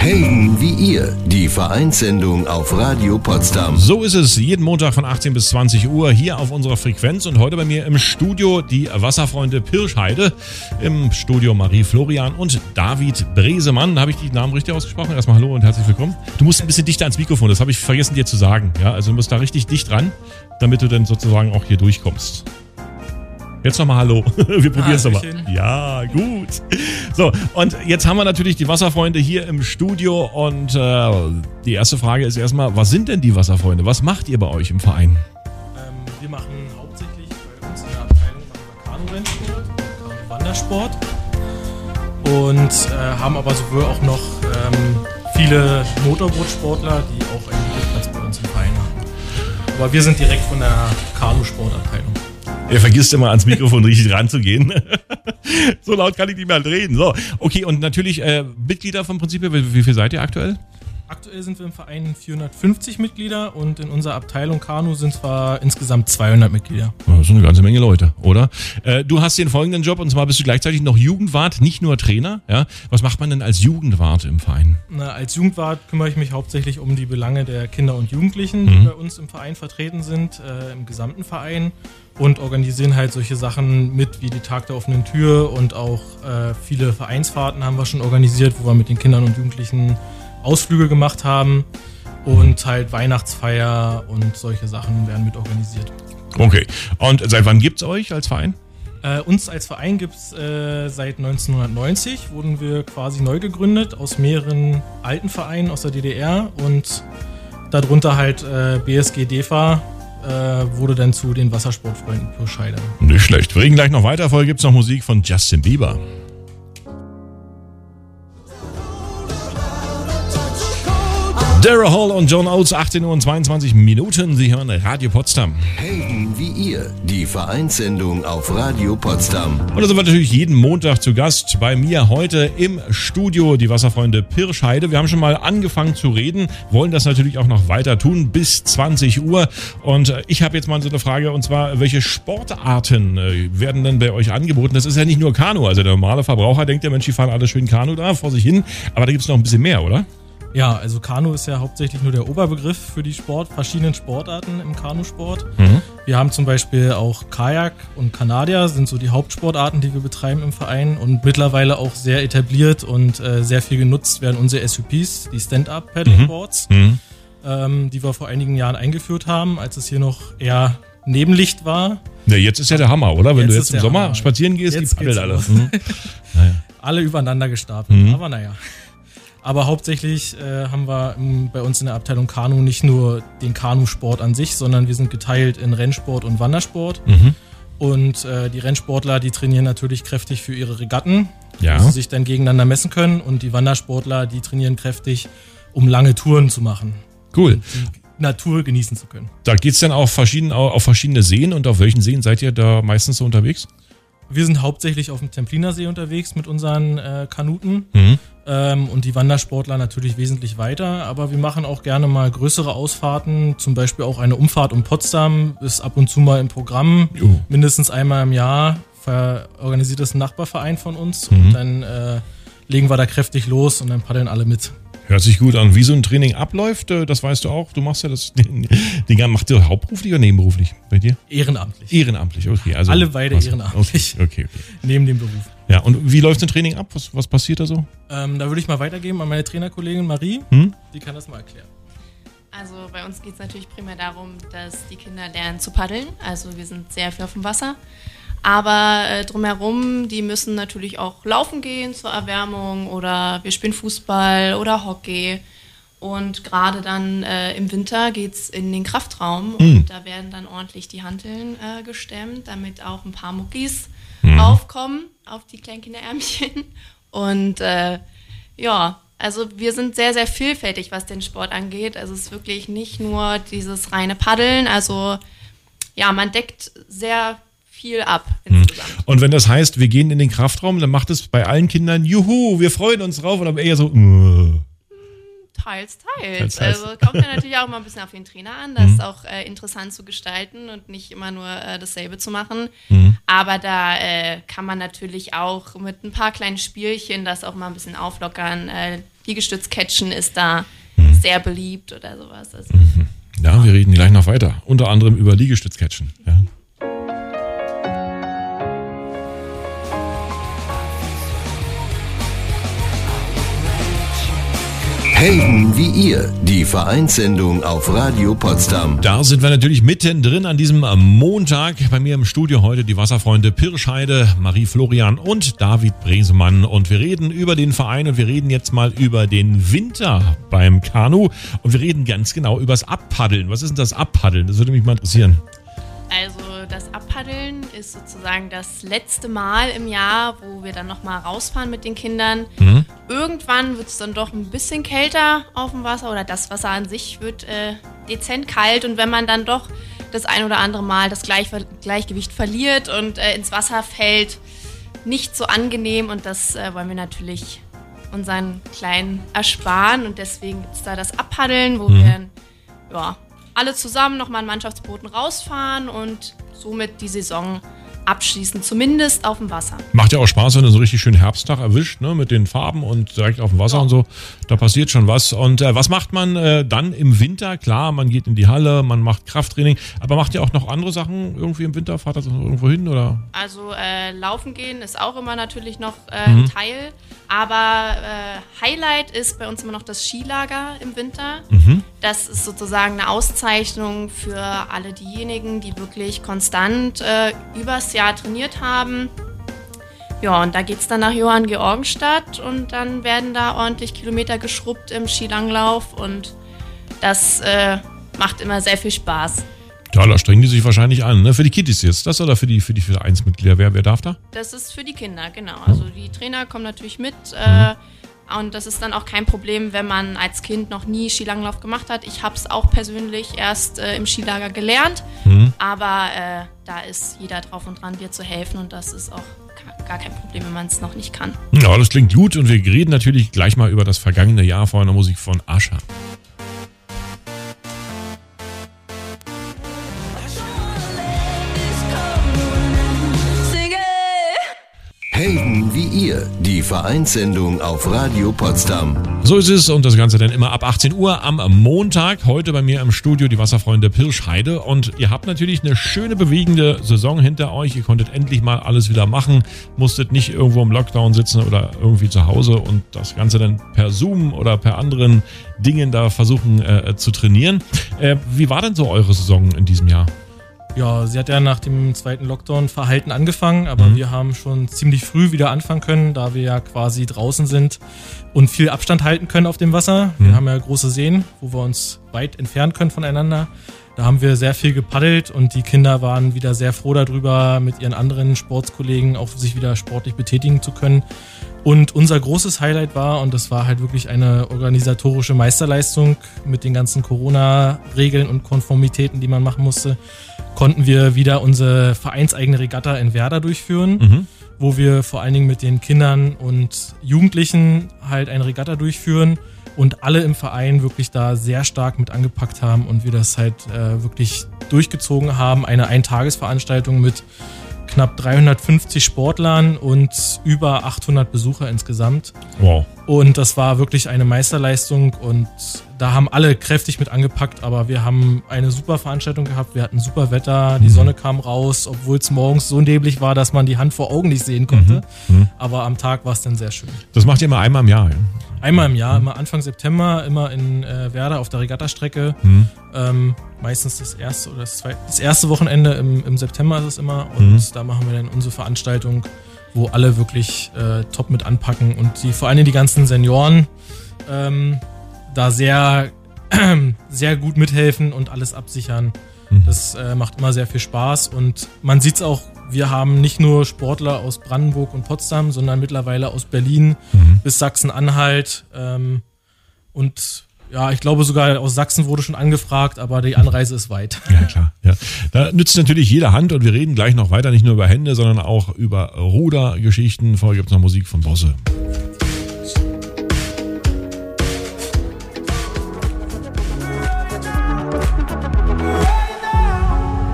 Helden wie ihr, die Vereinssendung auf Radio Potsdam. So ist es, jeden Montag von 18 bis 20 Uhr hier auf unserer Frequenz und heute bei mir im Studio die Wasserfreunde Pirschheide, im Studio Marie Florian und David Bresemann. Habe ich die Namen richtig ausgesprochen? Erstmal hallo und herzlich willkommen. Du musst ein bisschen dichter ans Mikrofon, das habe ich vergessen dir zu sagen. Ja, also du musst da richtig dicht ran, damit du dann sozusagen auch hier durchkommst. Jetzt nochmal hallo. Wir probieren es nochmal. Ja, gut. So, und jetzt haben wir natürlich die Wasserfreunde hier im Studio und die erste Frage ist erstmal, was sind denn die Wasserfreunde? Was macht ihr bei euch im Verein? Wir machen hauptsächlich bei uns in der Abteilung Kanu-Rennsport, Kanu-Wandersport und haben aber sowohl auch noch viele Motorbootsportler, die auch einen Mittelplatz bei uns im Verein haben. Aber wir sind direkt von der Kanu-Sportabteilung. Er vergisst immer ans Mikrofon richtig ranzugehen. So laut kann ich nicht mehr reden. So, okay, und natürlich Mitglieder vom Prinzip her, wie viel seid ihr aktuell? Aktuell sind wir im Verein 450 Mitglieder und in unserer Abteilung Kanu sind zwar insgesamt 200 Mitglieder. Das sind eine ganze Menge Leute, oder? Du hast den folgenden Job und zwar bist du gleichzeitig noch Jugendwart, nicht nur Trainer. Ja? Was macht man denn als Jugendwart im Verein? Als Jugendwart kümmere ich mich hauptsächlich um die Belange der Kinder und Jugendlichen, die bei uns im Verein vertreten sind, im gesamten Verein. Und organisieren halt solche Sachen mit wie die Tag der offenen Tür und auch viele Vereinsfahrten haben wir schon organisiert, wo wir mit den Kindern und Jugendlichen Ausflüge gemacht haben und halt Weihnachtsfeier und solche Sachen werden mit organisiert. Okay, und seit wann gibt's euch als Verein? Uns als Verein gibt's seit 1990, wurden wir quasi neu gegründet aus mehreren alten Vereinen aus der DDR und darunter halt BSG DEFA, wurde dann zu den Wassersportfreunden Pirschheide. Nicht schlecht. Wir reden gleich noch weiter. Vorher gibt es noch Musik von Justin Bieber. Daryl Hall und John Oates, 18 Uhr und 22 Minuten. Sie hören Radio Potsdam. Helden wie ihr, die Vereinssendung auf Radio Potsdam. Und da sind wir natürlich jeden Montag zu Gast. Bei mir heute im Studio die Wasserfreunde Pirschheide. Wir haben schon mal angefangen zu reden, wollen das natürlich auch noch weiter tun bis 20 Uhr. Und ich habe jetzt mal so eine Frage, und zwar, welche Sportarten werden denn bei euch angeboten? Das ist ja nicht nur Kanu. Also der normale Verbraucher denkt ja, Mensch, die fahren alle schön Kanu da vor sich hin. Aber da gibt es noch ein bisschen mehr, oder? Ja, also Kanu ist ja hauptsächlich nur der Oberbegriff für die verschiedenen Sportarten im Kanusport. Wir haben zum Beispiel auch Kajak und Kanadier, sind so die Hauptsportarten, die wir betreiben im Verein und mittlerweile auch sehr etabliert und sehr viel genutzt werden unsere SUPs, die Stand-Up-Paddleboards, die wir vor einigen Jahren eingeführt haben, als es hier noch eher Nebenlicht war. Ja, jetzt ist ja der Hammer, oder? Wenn du jetzt im Sommer spazieren gehst, die paddeln alle. Naja. Alle übereinander gestapelt, aber naja. Aber hauptsächlich haben wir bei uns in der Abteilung Kanu nicht nur den Kanusport an sich, sondern wir sind geteilt in Rennsport und Wandersport. Und die Rennsportler, die trainieren natürlich kräftig für ihre Regatten, wo sie sich dann gegeneinander messen können. Und die Wandersportler, die trainieren kräftig, um lange Touren zu machen. Cool. Und die Natur genießen zu können. Da geht's dann auf verschiedene Seen. Und auf welchen Seen seid ihr da meistens so unterwegs? Wir sind hauptsächlich auf dem Templiner See unterwegs mit unseren Kanuten und die Wandersportler natürlich wesentlich weiter, aber wir machen auch gerne mal größere Ausfahrten, zum Beispiel auch eine Umfahrt um Potsdam ist ab und zu mal im Programm, mindestens einmal im Jahr organisiert das ein Nachbarverein von uns und dann legen wir da kräftig los und dann paddeln alle mit. Hört sich gut an. Wie so ein Training abläuft, das weißt du auch. Du machst ja das Ding. Machst du hauptberuflich oder nebenberuflich bei dir? Ehrenamtlich. Ehrenamtlich, okay. Also, alle beide ehrenamtlich. Okay. Neben dem Beruf. Ja, und wie läuft ein Training ab? Was passiert da so? Da würde ich mal weitergeben an meine Trainerkollegin Marie. Die kann das mal erklären. Also bei uns geht es natürlich primär darum, dass die Kinder lernen zu paddeln. Also wir sind sehr viel auf dem Wasser. Aber drumherum, die müssen natürlich auch laufen gehen zur Erwärmung oder wir spielen Fußball oder Hockey. Und gerade dann im Winter geht's in den Kraftraum und da werden dann ordentlich die Hanteln gestemmt, damit auch ein paar Muckis aufkommen auf die Kleinkinderärmchen. Und also wir sind sehr, sehr vielfältig, was den Sport angeht. Also es ist wirklich nicht nur dieses reine Paddeln. Also ja, man deckt sehr viel ab insgesamt. Und wenn das heißt, wir gehen in den Kraftraum, dann macht es bei allen Kindern, juhu, wir freuen uns drauf, oder eher so, Teils. Also kommt ja natürlich auch immer ein bisschen auf den Trainer an, das auch interessant zu gestalten und nicht immer nur dasselbe zu machen. Aber da kann man natürlich auch mit ein paar kleinen Spielchen das auch mal ein bisschen auflockern. Liegestütz-Catchen ist da sehr beliebt oder sowas. Also, Ja, wir reden gleich noch weiter. Unter anderem über Liegestütz-Catchen. Ja. Helden wie ihr, die Vereinssendung auf Radio Potsdam. Da sind wir natürlich mittendrin an diesem Montag. Bei mir im Studio heute die Wasserfreunde Pirsch-Heide, Marie Florian und David Bresemann. Und wir reden über den Verein und wir reden jetzt mal über den Winter beim Kanu. Und wir reden ganz genau über das Abpaddeln. Was ist denn das Abpaddeln? Das würde mich mal interessieren. Also das Abpaddeln ist sozusagen das letzte Mal im Jahr, wo wir dann nochmal rausfahren mit den Kindern. Irgendwann wird es dann doch ein bisschen kälter auf dem Wasser oder das Wasser an sich wird dezent kalt. Und wenn man dann doch das ein oder andere Mal das Gleichgewicht verliert und ins Wasser fällt, nicht so angenehm. Und das wollen wir natürlich unseren Kleinen ersparen. Und deswegen gibt es da das Abpaddeln, wo wir alle zusammen nochmal in Mannschaftsbooten rausfahren und somit die Saison abschließen, zumindest auf dem Wasser. Macht ja auch Spaß, wenn du so einen richtig schönen Herbsttag erwischt, ne, mit den Farben und direkt auf dem Wasser und so. Da passiert schon was. Und was macht man dann im Winter? Klar, man geht in die Halle, man macht Krafttraining, aber macht ihr auch noch andere Sachen irgendwie im Winter? Fahrt das irgendwo hin, oder? Also laufen gehen ist auch immer natürlich noch ein Teil, aber Highlight ist bei uns immer noch das Skilager im Winter. Das ist sozusagen eine Auszeichnung für alle diejenigen, die wirklich konstant übers Jahr trainiert haben. Ja, und da geht es dann nach Johanngeorgenstadt und dann werden da ordentlich Kilometer geschrubbt im Skilanglauf und das macht immer sehr viel Spaß. Ja, da strengen die sich wahrscheinlich an, ne? Für die Kiddies jetzt das oder für die Vereinsmitglieder? Wer darf da? Das ist für die Kinder, genau. Also die Trainer kommen natürlich mit und das ist dann auch kein Problem, wenn man als Kind noch nie Skilanglauf gemacht hat. Ich habe es auch persönlich erst im Skilager gelernt, aber da ist jeder drauf und dran, dir zu helfen und das ist auch gar kein Problem, wenn man es noch nicht kann. Ja, das klingt gut und wir reden natürlich gleich mal über das vergangene Jahr vor einer Musik von Ascha. Helden wie ihr, die Vereinssendung auf Radio Potsdam. So ist es und das Ganze dann immer ab 18 Uhr am Montag. Heute bei mir im Studio die Wasserfreunde Pirsch-Heide. Und ihr habt natürlich eine schöne, bewegende Saison hinter euch. Ihr konntet endlich mal alles wieder machen. Musstet nicht irgendwo im Lockdown sitzen oder irgendwie zu Hause und das Ganze dann per Zoom oder per anderen Dingen da versuchen zu trainieren. Wie war denn so eure Saison in diesem Jahr? Ja, sie hat ja nach dem zweiten Lockdown verhalten angefangen, aber wir haben schon ziemlich früh wieder anfangen können, da wir ja quasi draußen sind und viel Abstand halten können auf dem Wasser. Wir haben ja große Seen, wo wir uns weit entfernen können voneinander. Da haben wir sehr viel gepaddelt und die Kinder waren wieder sehr froh darüber, mit ihren anderen Sportskollegen auch sich wieder sportlich betätigen zu können. Und unser großes Highlight war, und das war halt wirklich eine organisatorische Meisterleistung mit den ganzen Corona-Regeln und Konformitäten, die man machen musste, konnten wir wieder unsere vereinseigene Regatta in Werder durchführen, wo wir vor allen Dingen mit den Kindern und Jugendlichen halt eine Regatta durchführen und alle im Verein wirklich da sehr stark mit angepackt haben und wir das halt wirklich durchgezogen haben. Eine Eintagesveranstaltung mit knapp 350 Sportlern und über 800 Besucher insgesamt. Wow. Und das war wirklich eine Meisterleistung und da haben alle kräftig mit angepackt, aber wir haben eine super Veranstaltung gehabt, wir hatten super Wetter, die Sonne kam raus, obwohl es morgens so neblig war, dass man die Hand vor Augen nicht sehen konnte, aber am Tag war es dann sehr schön. Das macht ihr immer einmal im Jahr, ja? Einmal im Jahr, immer Anfang September, immer in Werder auf der Regattastrecke. Meistens das erste Wochenende im September ist es immer und da machen wir dann unsere Veranstaltung, wo alle wirklich top mit anpacken und vor allem die ganzen Senioren da sehr, sehr gut mithelfen und alles absichern. Das macht immer sehr viel Spaß und man sieht es auch, wir haben nicht nur Sportler aus Brandenburg und Potsdam, sondern mittlerweile aus Berlin bis Sachsen-Anhalt und ja, ich glaube sogar aus Sachsen wurde schon angefragt, aber die Anreise ist weit. Ja, klar. Ja. Da nützt natürlich jede Hand und wir reden gleich noch weiter, nicht nur über Hände, sondern auch über Rudergeschichten. Vorher gibt es noch Musik von Bosse.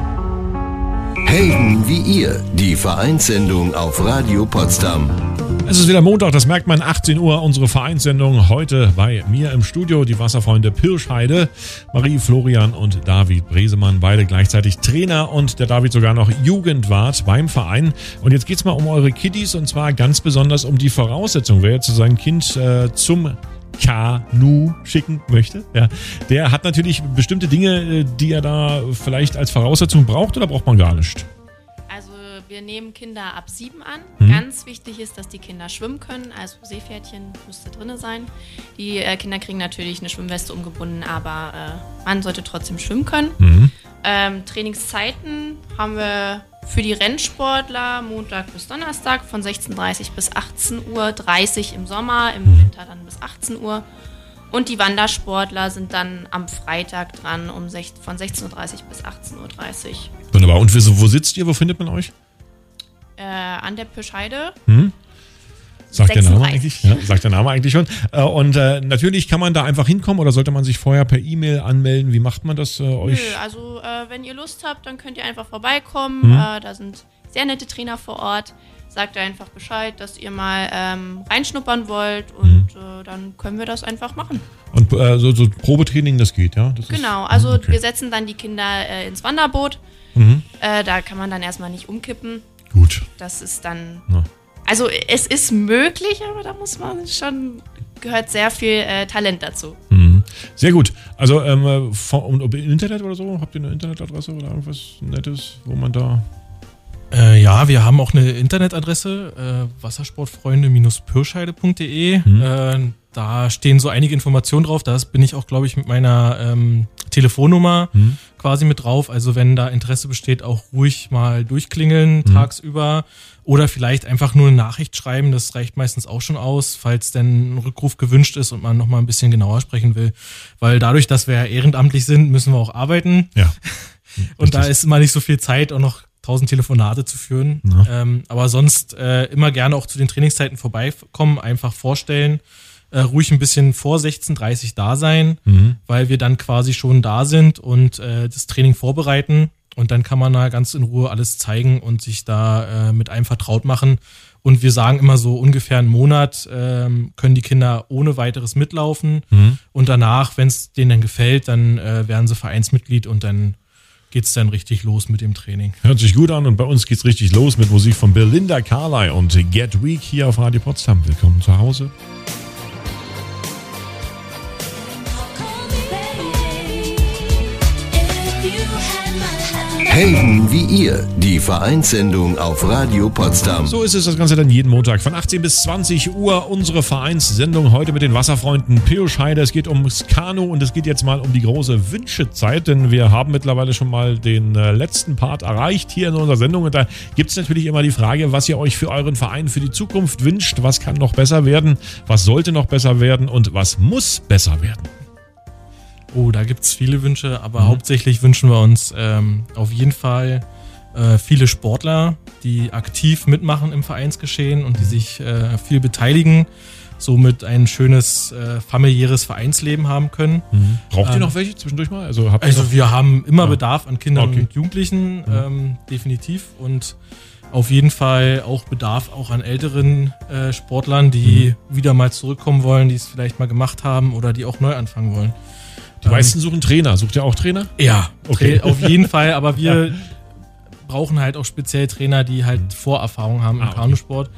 Helden wie ihr, die Vereinssendung auf Radio Potsdam. Es ist wieder Montag, das merkt man, 18 Uhr, unsere Vereinssendung. Heute bei mir im Studio die Wasserfreunde Pirschheide, Marie, Florian und David Bresemann, beide gleichzeitig Trainer und der David sogar noch Jugendwart beim Verein. Und jetzt geht's mal um eure Kiddies und zwar ganz besonders um die Voraussetzung. Wer jetzt sein Kind zum Kanu schicken möchte, ja, der hat natürlich bestimmte Dinge, die er da vielleicht als Voraussetzung braucht, oder braucht man gar nicht? Also wir nehmen Kinder ab 7 an. Ganz wichtig ist, dass die Kinder schwimmen können, also Seepferdchen müsste drin sein. Die Kinder kriegen natürlich eine Schwimmweste umgebunden, aber man sollte trotzdem schwimmen können. Trainingszeiten haben wir für die Rennsportler Montag bis Donnerstag von 16:30 bis 18:30 Uhr im Sommer, im Winter dann bis 18 Uhr. Und die Wandersportler sind dann am Freitag dran von 16:30 Uhr bis 18:30 Uhr. Wunderbar. Und wo sitzt ihr? Wo findet man euch? An der Pirschheide. Sagt der Name eigentlich? Ja, sagt der Name eigentlich schon. Und natürlich kann man da einfach hinkommen oder sollte man sich vorher per E-Mail anmelden? Wie macht man das euch? Nö, also wenn ihr Lust habt, dann könnt ihr einfach vorbeikommen. Da sind sehr nette Trainer vor Ort. Sagt einfach Bescheid, dass ihr mal reinschnuppern wollt und dann können wir das einfach machen. Und so Probetraining, das geht, ja? Das genau, also wir setzen dann die Kinder ins Wanderboot. Da kann man dann erstmal nicht umkippen. Gut. Das ist dann... Also es ist möglich, aber da muss man schon, gehört sehr viel Talent dazu. Sehr gut. Also im Internet oder so? Habt ihr eine Internetadresse oder irgendwas Nettes, wo man da... Ja, wir haben auch eine Internetadresse, wassersportfreunde-pirschheide.de. Da stehen so einige Informationen drauf. Da bin ich auch, glaube ich, mit meiner Telefonnummer quasi mit drauf. Also wenn da Interesse besteht, auch ruhig mal durchklingeln tagsüber oder vielleicht einfach nur eine Nachricht schreiben. Das reicht meistens auch schon aus, falls denn ein Rückruf gewünscht ist und man nochmal ein bisschen genauer sprechen will. Weil dadurch, dass wir ja ehrenamtlich sind, müssen wir auch arbeiten. Ja. Und da ist immer nicht so viel Zeit, auch noch 1000 Telefonate zu führen. Ja. Aber sonst immer gerne auch zu den Trainingszeiten vorbeikommen, einfach vorstellen. Ruhig ein bisschen vor 16:30 Uhr da sein, weil wir dann quasi schon da sind und das Training vorbereiten. Und dann kann man da ganz in Ruhe alles zeigen und sich da mit einem vertraut machen. Und wir sagen immer so ungefähr einen Monat können die Kinder ohne weiteres mitlaufen. Und danach, wenn es denen dann gefällt, dann werden sie Vereinsmitglied und dann geht's dann richtig los mit dem Training. Hört sich gut an und bei uns geht's richtig los mit Musik von Belinda Carlisle und Get Weak hier auf Radio Potsdam. Willkommen zu Hause. Helden wie ihr, die Vereinssendung auf Radio Potsdam. So ist es das Ganze dann jeden Montag von 18 bis 20 Uhr. Unsere Vereinssendung heute mit den Wasserfreunden Pirschheide. Es geht ums Kanu und es geht jetzt mal um die große Wünschezeit, denn wir haben mittlerweile schon mal den letzten Part erreicht hier in unserer Sendung. Und da gibt es natürlich immer die Frage, was ihr euch für euren Verein für die Zukunft wünscht. Was kann noch besser werden? Was sollte noch besser werden? Und was muss besser werden? Oh, da gibt's viele Wünsche, aber hauptsächlich wünschen wir uns auf jeden Fall viele Sportler, die aktiv mitmachen im Vereinsgeschehen und die sich viel beteiligen, somit ein schönes familiäres Vereinsleben haben können. Braucht ihr noch welche zwischendurch mal? Also wir haben immer Bedarf an Kindern und Jugendlichen, definitiv, und auf jeden Fall auch Bedarf auch an älteren Sportlern, die wieder mal zurückkommen wollen, die es vielleicht mal gemacht haben oder die auch neu anfangen wollen. Die meisten suchen Trainer. Sucht ihr auch Trainer? Ja, okay. Auf jeden Fall. Aber wir brauchen halt auch speziell Trainer, die halt Vorerfahrung haben im Kanusport,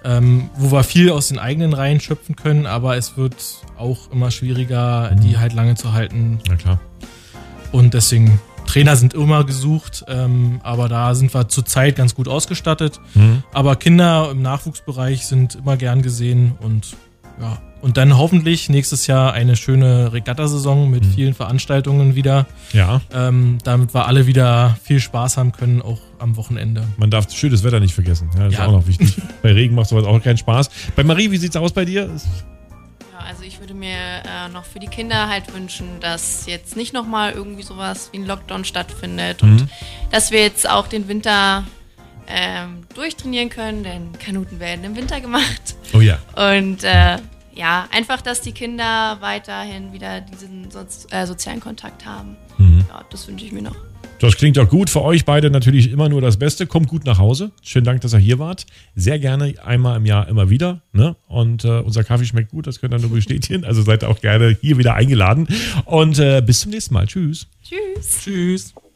wo wir viel aus den eigenen Reihen schöpfen können, aber es wird auch immer schwieriger, die halt lange zu halten. Na klar. Und deswegen, Trainer sind immer gesucht, aber da sind wir zurzeit ganz gut ausgestattet. Aber Kinder im Nachwuchsbereich sind immer gern gesehen und ja. Und dann hoffentlich nächstes Jahr eine schöne Regattasaison mit vielen Veranstaltungen wieder. Ja. Damit wir alle wieder viel Spaß haben können, auch am Wochenende. Man darf schönes Wetter nicht vergessen. Ja, das ist auch noch wichtig. Bei Regen macht sowas auch keinen Spaß. Bei Marie, wie sieht's aus bei dir? Ja, also ich würde mir noch für die Kinder halt wünschen, dass jetzt nicht nochmal irgendwie sowas wie ein Lockdown stattfindet und dass wir jetzt auch den Winter durchtrainieren können, denn Kanuten werden im Winter gemacht. Oh ja. Und ja, einfach, dass die Kinder weiterhin wieder diesen sozialen Kontakt haben. Ja, das wünsche ich mir noch. Das klingt doch gut. Für euch beide natürlich immer nur das Beste. Kommt gut nach Hause. Schönen Dank, dass ihr hier wart. Sehr gerne einmal im Jahr immer wieder. Ne? Und unser Kaffee schmeckt gut, das könnt ihr nur bestätigen. Also seid auch gerne hier wieder eingeladen. Und bis zum nächsten Mal. Tschüss. Tschüss. Tschüss.